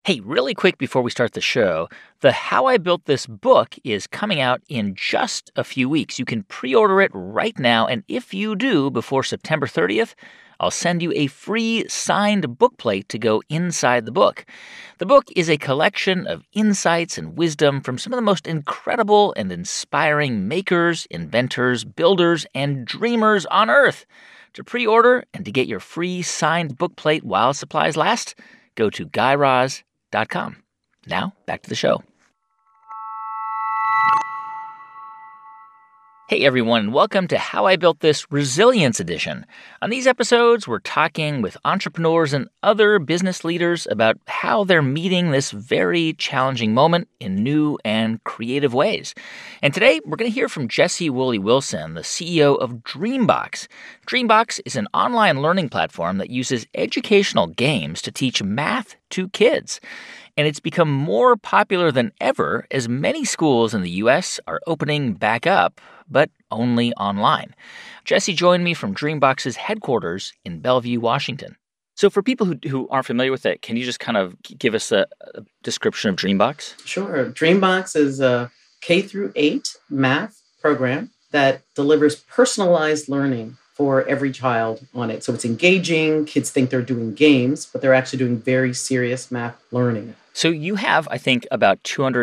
Hey, really quick before we start the show, the How I Built This book is coming out in just a few weeks. You can pre order it right now, and if you do before September 30th, I'll send you a free signed bookplate to go inside the book. The book is a collection of insights and wisdom from some of the most incredible and inspiring makers, inventors, builders, and dreamers on Earth. To pre order and to get your free signed bookplate while supplies last, go to GuyRaz.com. Now, back to the show. Hey everyone, and welcome to How I Built This Resilience Edition. On these episodes, we're talking with entrepreneurs and other business leaders about how they're meeting this very challenging moment in new and creative ways. And today, we're going to hear from Jessie Woolley Wilson, the CEO of Dreambox. Dreambox is an online learning platform that uses educational games to teach math to kids. And it's become more popular than ever as many schools in the U.S. are opening back up, but only online. Jessie joined me from Dreambox's headquarters in Bellevue, Washington. So for people who aren't familiar with it, can you just kind of give us a description of Dreambox? Sure. Dreambox is a K-8 math program that delivers personalized learning for every child on it. So it's engaging. Kids think they're doing games, but they're actually doing very serious math learning. So you have, I think, about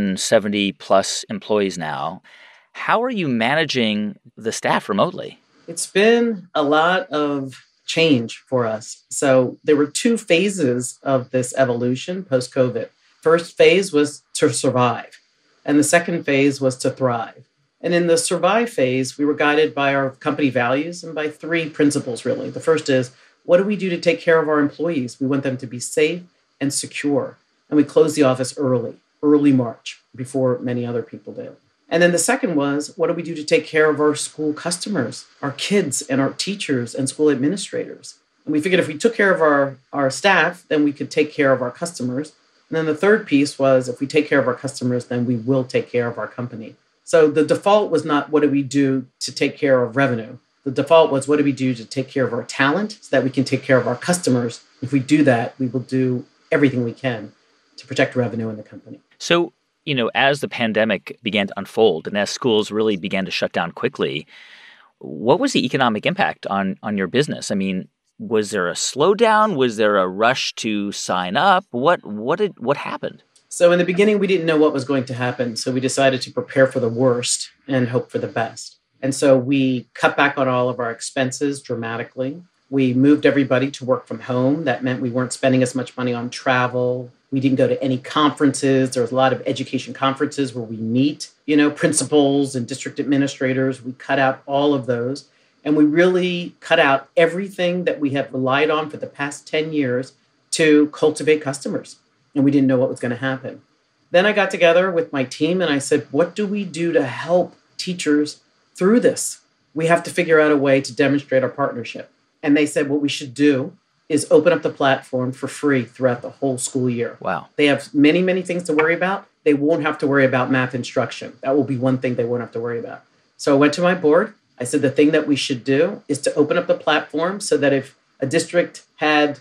270 plus employees now. How are you managing the staff remotely? It's been a lot of change for us. So there were two phases of this evolution post-COVID. First phase was to survive, and the second phase was to thrive. And in the survive phase, we were guided by our company values and by three principles, really. The first is, what do we do to take care of our employees? We want them to be safe and secure. And we closed the office early March, before many other people did. And then the second was, what do we do to take care of our school customers, our kids and our teachers and school administrators? And we figured if we took care of our staff, then we could take care of our customers. And then the third piece was, if we take care of our customers, then we will take care of our company. So the default was not what do we do to take care of revenue. The default was what do we do to take care of our talent so that we can take care of our customers. If we do that, we will do everything we can to protect revenue in the company. So, as the pandemic began to unfold and as schools really began to shut down quickly, what was the economic impact on your business? I mean, was there a slowdown? Was there a rush to sign up? What happened? So in the beginning, we didn't know what was going to happen. So we decided to prepare for the worst and hope for the best. And so we cut back on all of our expenses dramatically. We moved everybody to work from home. That meant we weren't spending as much money on travel. We didn't go to any conferences. There was a lot of education conferences where we meet, principals and district administrators. We cut out all of those. And we really cut out everything that we have relied on for the past 10 years to cultivate customers. And we didn't know what was going to happen. Then I got together with my team and I said, what do we do to help teachers through this? We have to figure out a way to demonstrate our partnership. And they said what we should do is open up the platform for free throughout the whole school year. Wow. They have many, many things to worry about. They won't have to worry about math instruction. That will be one thing they won't have to worry about. So I went to my board. I said the thing that we should do is to open up the platform so that if a district had,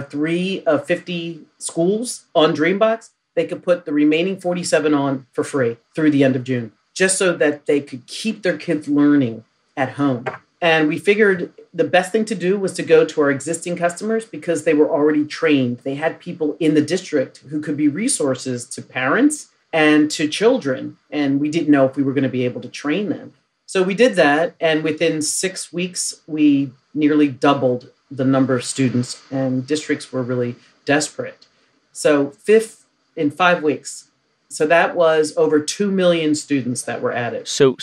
3 of 50 schools on Dreambox, they could put the remaining 47 on for free through the end of June, just so that they could keep their kids learning at home. And we figured the best thing to do was to go to our existing customers because they were already trained. They had people in the district who could be resources to parents and to children. And we didn't know if we were going to be able to train them. So we did that. And within 6 weeks, we nearly doubled the number of students, and districts were really desperate. So in 5 weeks. So that was over 2 million students that were added. So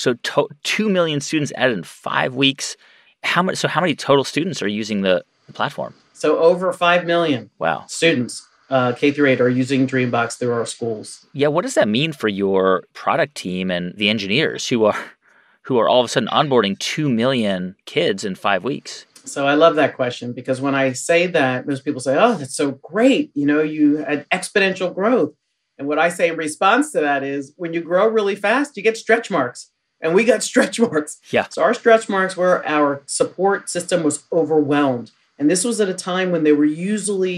2 million students added in 5 weeks. How many total students are using the platform? So over 5 million Wow. students, K-8, are using Dreambox through our schools. Yeah, what does that mean for your product team and the engineers who are all of a sudden onboarding 2 million kids in 5 weeks? So I love that question because when I say that, most people say, oh, that's so great. You had exponential growth. And what I say in response to that is when you grow really fast, you get stretch marks. And we got stretch marks. Yeah. So our stretch marks were our support system was overwhelmed. And this was at a time when they were usually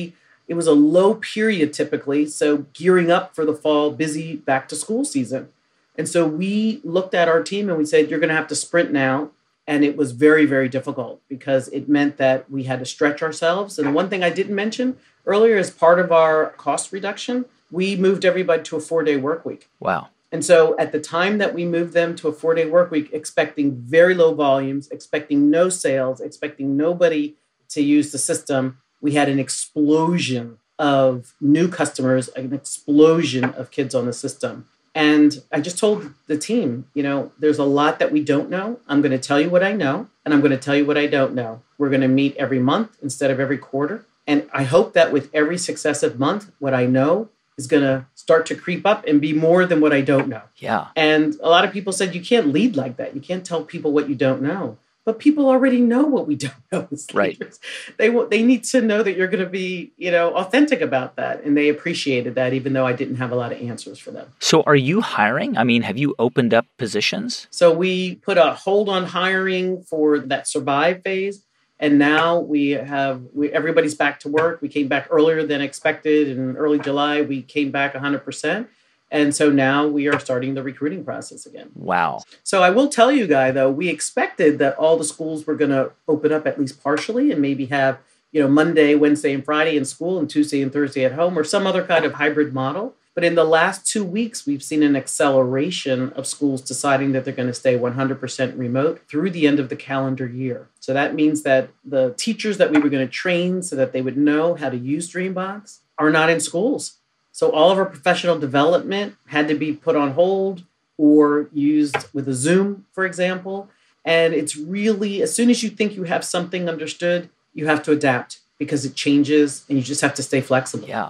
It was a low period typically, so gearing up for the fall, busy back to school season. And so we looked at our team and we said, you're going to have to sprint now. And it was very, very difficult because it meant that we had to stretch ourselves. And the one thing I didn't mention earlier, as part of our cost reduction, we moved everybody to a 4-day work week. Wow. And so at the time that we moved them to a 4-day work week, expecting very low volumes, expecting no sales, expecting nobody to use the system, we had an explosion of new customers, an explosion of kids on the system. And I just told the team, there's a lot that we don't know. I'm going to tell you what I know, and I'm going to tell you what I don't know. We're going to meet every month instead of every quarter. And I hope that with every successive month, what I know is going to start to creep up and be more than what I don't know. Yeah. And a lot of people said, you can't lead like that. You can't tell people what you don't know. But people already know what we don't know as leaders. Right. They need to know that you're going to be, authentic about that. And they appreciated that, even though I didn't have a lot of answers for them. So are you hiring? I mean, have you opened up positions? So we put a hold on hiring for that survive phase. And now everybody's back to work. We came back earlier than expected. In early July, we came back 100%. And so now we are starting the recruiting process again. Wow. So I will tell you, Guy, though, we expected that all the schools were going to open up at least partially and maybe have, Monday, Wednesday, and Friday in school and Tuesday and Thursday at home or some other kind of hybrid model. But in the last 2 weeks, we've seen an acceleration of schools deciding that they're going to stay 100% remote through the end of the calendar year. So that means that the teachers that we were going to train so that they would know how to use Dreambox are not in schools. So all of our professional development had to be put on hold or used with a Zoom, for example. And it's really, as soon as you think you have something understood, you have to adapt because it changes and you just have to stay flexible. Yeah.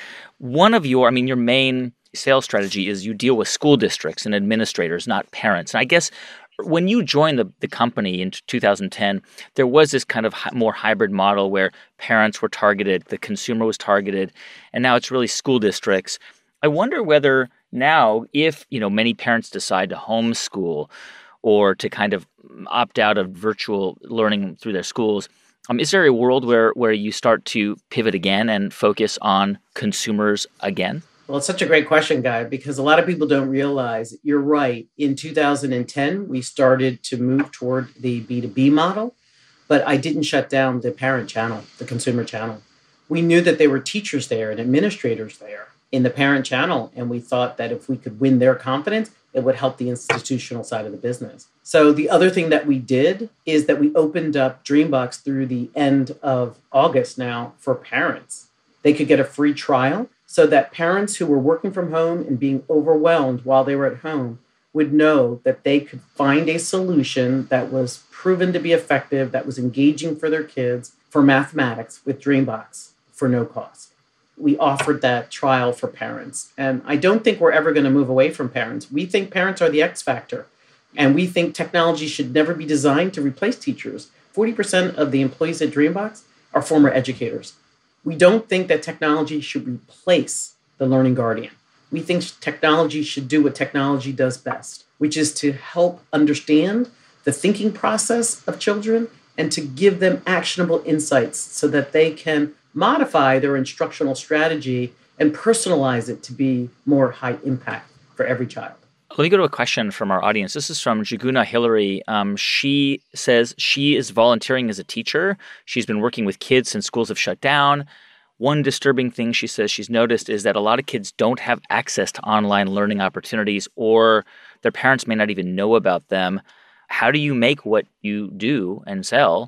Your main sales strategy is you deal with school districts and administrators, not parents. And I guess when you joined the company in 2010, there was this kind of more hybrid model where parents were targeted, the consumer was targeted, and now it's really school districts. I wonder whether now, if many parents decide to homeschool or to kind of opt out of virtual learning through their schools, is there a world where you start to pivot again and focus on consumers again? Well, it's such a great question, Guy, because a lot of people don't realize you're right. In 2010, we started to move toward the B2B model, but I didn't shut down the parent channel, the consumer channel. We knew that there were teachers there and administrators there in the parent channel, and we thought that if we could win their confidence, it would help the institutional side of the business. So the other thing that we did is that we opened up Dreambox through the end of August now for parents. They could get a free trial so that parents who were working from home and being overwhelmed while they were at home would know that they could find a solution that was proven to be effective, that was engaging for their kids for mathematics with Dreambox for no cost. We offered that trial for parents. And I don't think we're ever going to move away from parents. We think parents are the X factor. And we think technology should never be designed to replace teachers. 40% of the employees at Dreambox are former educators. We don't think that technology should replace the learning guardian. We think technology should do what technology does best, which is to help understand the thinking process of children and to give them actionable insights so that they can modify their instructional strategy and personalize it to be more high impact for every child. Let me go to a question from our audience. This is from Jaguna Hillary. She says she is volunteering as a teacher. She's been working with kids since schools have shut down. One disturbing thing she says she's noticed is that a lot of kids don't have access to online learning opportunities, or their parents may not even know about them. How do you make what you do and sell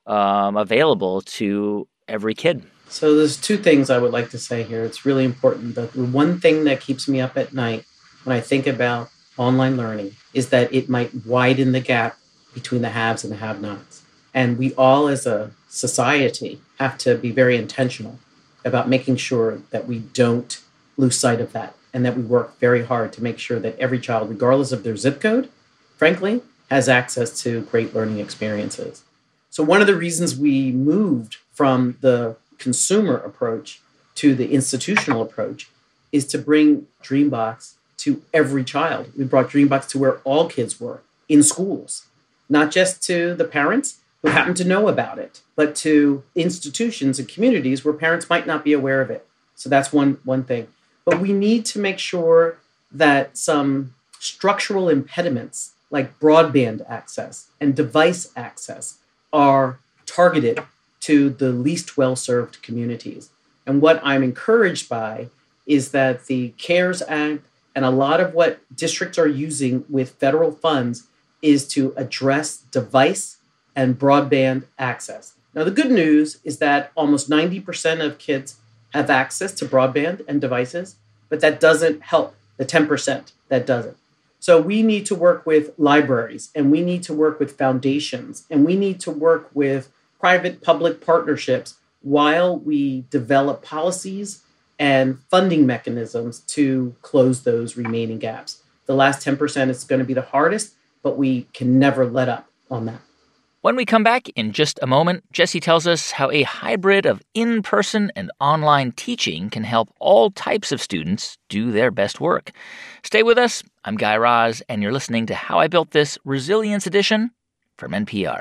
available to every kid? So there's two things I would like to say here. It's really important. The one thing that keeps me up at night when I think about online learning is that it might widen the gap between the haves and the have-nots. And we all as a society have to be very intentional about making sure that we don't lose sight of that and that we work very hard to make sure that every child, regardless of their zip code, frankly, has access to great learning experiences. So one of the reasons we moved from the consumer approach to the institutional approach is to bring Dreambox to every child. We brought Dreambox to where all kids were in schools, not just to the parents, who happen to know about it, but to institutions and communities where parents might not be aware of it. So that's one thing. But we need to make sure that some structural impediments like broadband access and device access are targeted to the least well-served communities. And what I'm encouraged by is that the CARES Act and a lot of what districts are using with federal funds is to address device and broadband access. Now, the good news is that almost 90% of kids have access to broadband and devices, but that doesn't help the 10% that doesn't. So we need to work with libraries, and we need to work with foundations, and we need to work with private-public partnerships while we develop policies and funding mechanisms to close those remaining gaps. The last 10% is going to be the hardest, but we can never let up on that. When we come back in just a moment, Jessie tells us how a hybrid of in-person and online teaching can help all types of students do their best work. Stay with us. I'm Guy Raz, and you're listening to How I Built This Resilience Edition from NPR.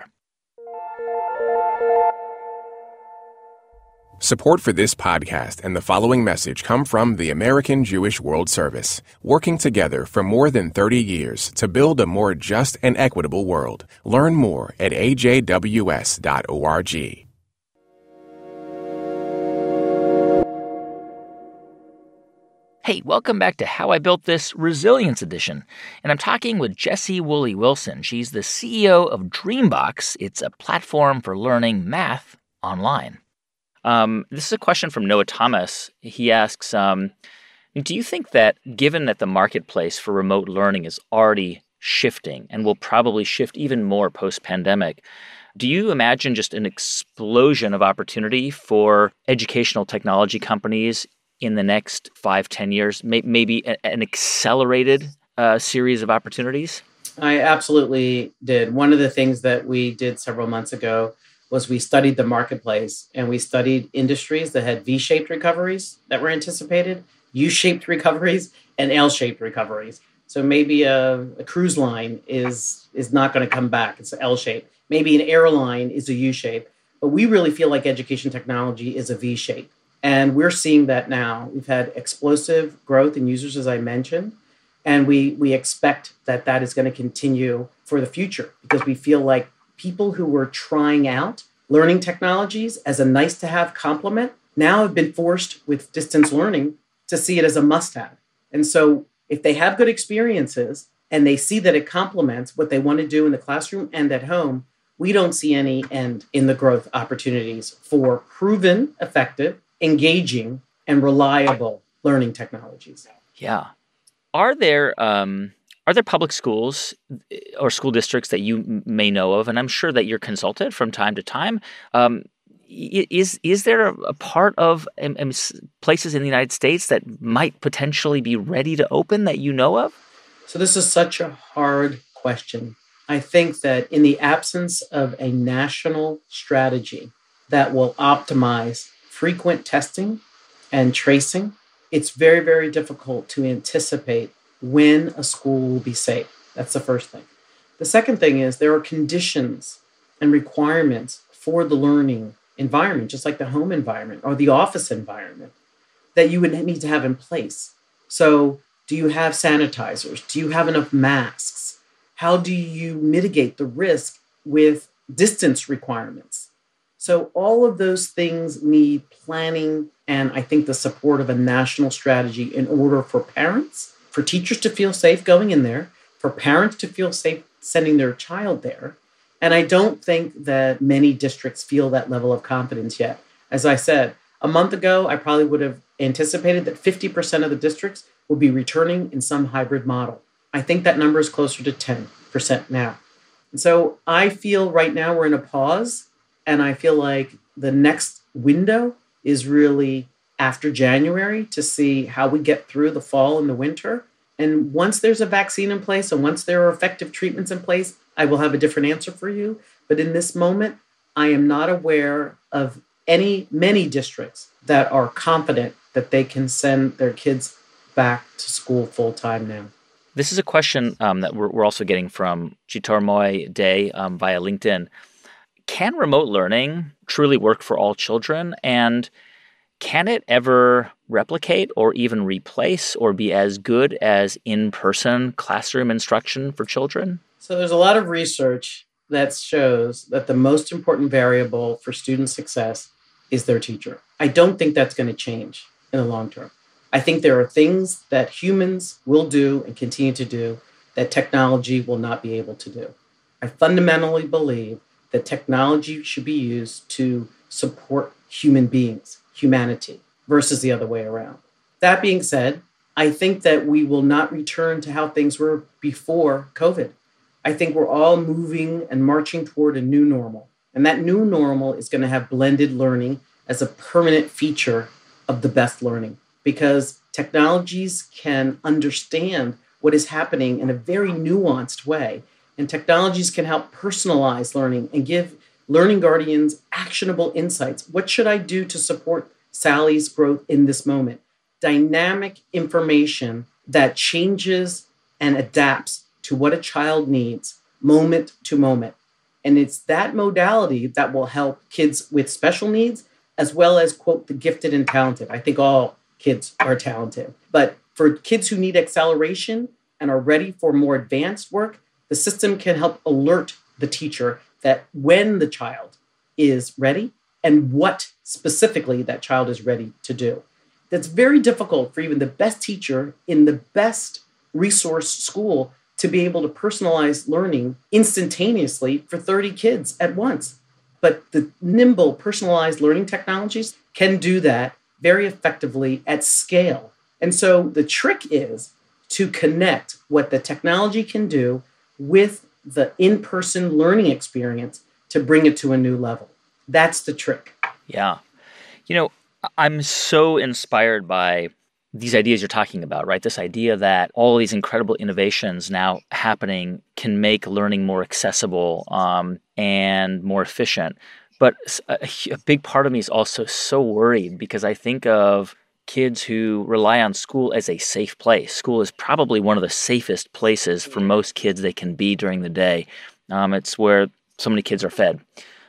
Support for this podcast and the following message come from the American Jewish World Service, working together for more than 30 years to build a more just and equitable world. Learn more at ajws.org. Hey, welcome back to How I Built This Resilience Edition. And I'm talking with Jessie Woolley Wilson. She's the CEO of Dreambox. It's a platform for learning math online. This is a question from Noah Thomas. He asks, do you think that given that the marketplace for remote learning is already shifting and will probably shift even more post-pandemic, do you imagine just an explosion of opportunity for educational technology companies in the next 5-10 years, maybe an accelerated series of opportunities? I absolutely did. One of the things that we did several months ago was we studied the marketplace, and we studied industries that had V-shaped recoveries that were anticipated, U-shaped recoveries, and L-shaped recoveries. So maybe a cruise line is not going to come back. It's an L-shape. Maybe an airline is a U-shape. But we really feel like education technology is a V-shape. And we're seeing that now. We've had explosive growth in users, as I mentioned, and we expect that is going to continue for the future because we feel like people who were trying out learning technologies as a nice-to-have complement now have been forced with distance learning to see it as a must-have. And so if they have good experiences and they see that it complements what they want to do in the classroom and at home, we don't see any end in the growth opportunities for proven, effective, engaging, and reliable learning technologies. Yeah. Are there public schools or school districts that you may know of, and I'm sure that you're consulted from time to time, is there a part of places in the United States that might potentially be ready to open that you know of? So this is such a hard question. I think that in the absence of a national strategy that will optimize frequent testing and tracing, it's very, very difficult to anticipate when a school will be safe. That's the first thing. The second thing is there are conditions and requirements for the learning environment, just like the home environment or the office environment, that you would need to have in place. So do you have sanitizers? Do you have enough masks? How do you mitigate the risk with distance requirements? So all of those things need planning and I think the support of a national strategy in order for parents, for teachers to feel safe going in there, for parents to feel safe sending their child there. And I don't think that many districts feel that level of confidence yet. As I said, a month ago, I probably would have anticipated that 50% of the districts will be returning in some hybrid model. I think that number is closer to 10% now. And so I feel right now we're in a pause, and I feel like the next window is really after January to see how we get through the fall and the winter. And once there's a vaccine in place and once there are effective treatments in place, I will have a different answer for you. But in this moment, I am not aware of many districts that are confident that they can send their kids back to school full time now. This is a question that we're also getting from Chitormoy Day via LinkedIn. can remote learning truly work for all children? And can it ever replicate or even replace or be as good as in-person classroom instruction for children? So there's a lot of research that shows that the most important variable for student success is their teacher. I don't think that's going to change in the long term. I think there are things that humans will do and continue to do that technology will not be able to do. I fundamentally believe that technology should be used to support human beings, humanity, versus the other way around. That being said, I think that we will not return to how things were before COVID. I think we're all moving and marching toward a new normal. And that new normal is going to have blended learning as a permanent feature of the best learning, because technologies can understand what is happening in a very nuanced way. And technologies can help personalize learning and give learning guardians actionable insights. What should I do to support Sally's growth in this moment? Dynamic information that changes and adapts to what a child needs moment to moment. And it's that modality that will help kids with special needs, as well as, quote, the gifted and talented. I think all kids are talented. But for kids who need acceleration and are ready for more advanced work, the system can help alert the teacher that when the child is ready and what specifically that child is ready to do. That's very difficult for even the best teacher in the best resource school to be able to personalize learning instantaneously for 30 kids at once. But the nimble personalized learning technologies can do that very effectively at scale. And so the trick is to connect what the technology can do with the in-person learning experience to bring it to a new level. That's the trick. Yeah. I'm so inspired by these ideas you're talking about, right? This idea that all these incredible innovations now happening can make learning more accessible and more efficient. But a big part of me is also so worried because I think of kids who rely on school as a safe place. School is probably one of the safest places for most kids they can be during the day. It's where so many kids are fed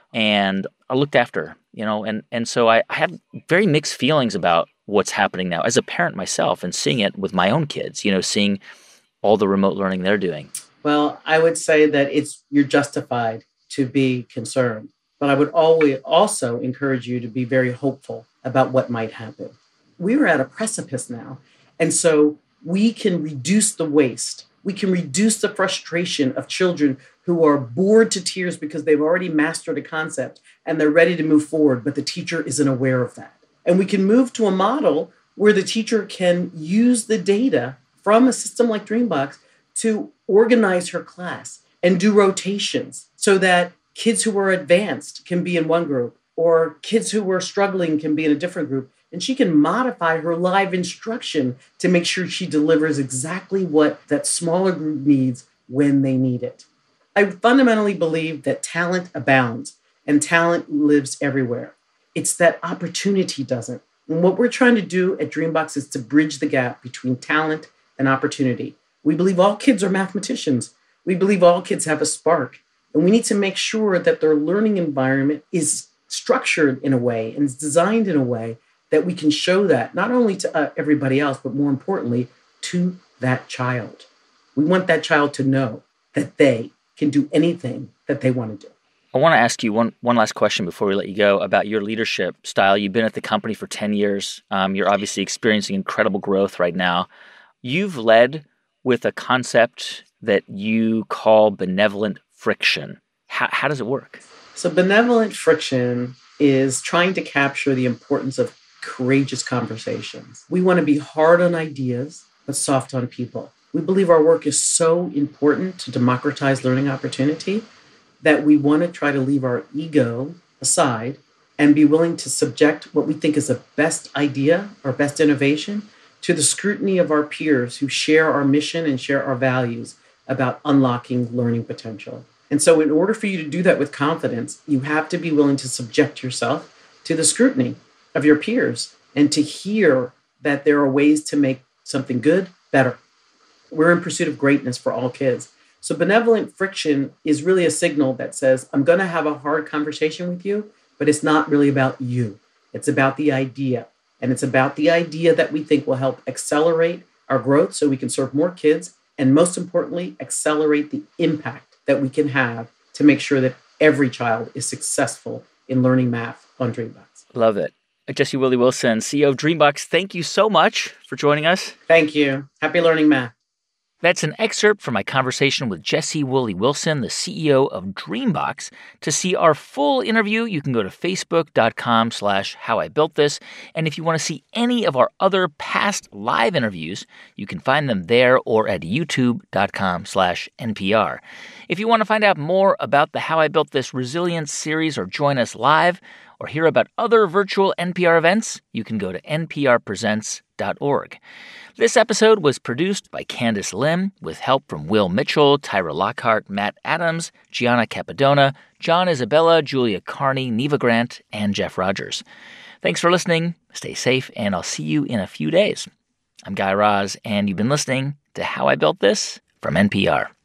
and are looked after, and so I have very mixed feelings about what's happening now as a parent myself and seeing it with my own kids, seeing all the remote learning they're doing. Well, I would say that you're justified to be concerned, but I would always also encourage you to be very hopeful about what might happen. We are at a precipice now, and so we can reduce the waste. We can reduce the frustration of children who are bored to tears because they've already mastered a concept and they're ready to move forward, but the teacher isn't aware of that. And we can move to a model where the teacher can use the data from a system like Dreambox to organize her class and do rotations so that kids who are advanced can be in one group or kids who are struggling can be in a different group. And she can modify her live instruction to make sure she delivers exactly what that smaller group needs when they need it. I fundamentally believe that talent abounds and talent lives everywhere. It's that opportunity doesn't. And what we're trying to do at Dreambox is to bridge the gap between talent and opportunity. We believe all kids are mathematicians. We believe all kids have a spark. And we need to make sure that their learning environment is structured in a way and is designed in a way that we can show that not only to everybody else, but more importantly, to that child. We want that child to know that they can do anything that they want to do. I want to ask you one last question before we let you go about your leadership style. You've been at the company for 10 years. You're obviously experiencing incredible growth right now. You've led with a concept that you call benevolent friction. How does it work? So benevolent friction is trying to capture the importance of courageous conversations. We want to be hard on ideas, but soft on people. We believe our work is so important to democratize learning opportunity that we want to try to leave our ego aside and be willing to subject what we think is the best idea or best innovation to the scrutiny of our peers who share our mission and share our values about unlocking learning potential. And so in order for you to do that with confidence, you have to be willing to subject yourself to the scrutiny of your peers and to hear that there are ways to make something good better. We're in pursuit of greatness for all kids. So benevolent friction is really a signal that says, I'm going to have a hard conversation with you, but it's not really about you. It's about the idea. And it's about the idea that we think will help accelerate our growth so we can serve more kids. And most importantly, accelerate the impact that we can have to make sure that every child is successful in learning math on Dreambox. Love it. Jesse Willie Wilson, CEO of Dreambox, thank you so much for joining us. Thank you. Happy learning math. That's an excerpt from my conversation with Jesse Willie Wilson, the CEO of Dreambox. To see our full interview, you can go to facebook.com/howibuiltthis. And if you want to see any of our other past live interviews, you can find them there or at youtube.com/NPR. If you want to find out more about the How I Built This Resilience series or join us live or hear about other virtual NPR events, you can go to nprpresents.org. This episode was produced by Candace Lim with help from Will Mitchell, Tyra Lockhart, Matt Adams, Gianna Capadona, John Isabella, Julia Carney, Neva Grant, and Jeff Rogers. Thanks for listening. Stay safe, and I'll see you in a few days. I'm Guy Raz, and you've been listening to How I Built This from NPR.